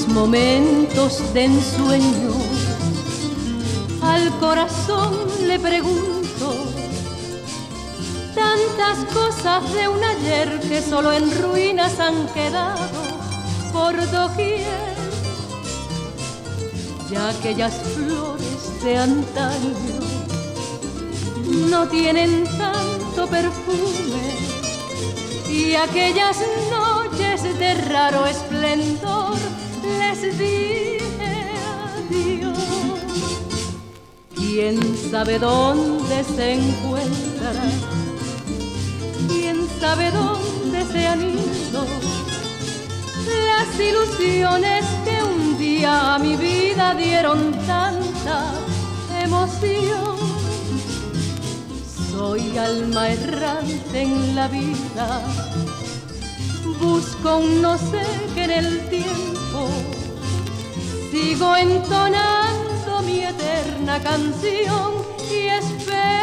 momentos de ensueño, al corazón le pregunto tantas cosas de un ayer que solo en ruinas han quedado por doquier. Ya aquellas flores de antaño no tienen tanto perfume, y aquellas noches de raro esplendor les dije adiós. ¿Quién sabe dónde se encuentra? ¿Quién sabe dónde se han ido las ilusiones que un día a mi vida dieron tanta emoción? Soy alma errante en la vida, busco un no sé qué en el tiempo, sigo entonando mi eterna canción y espero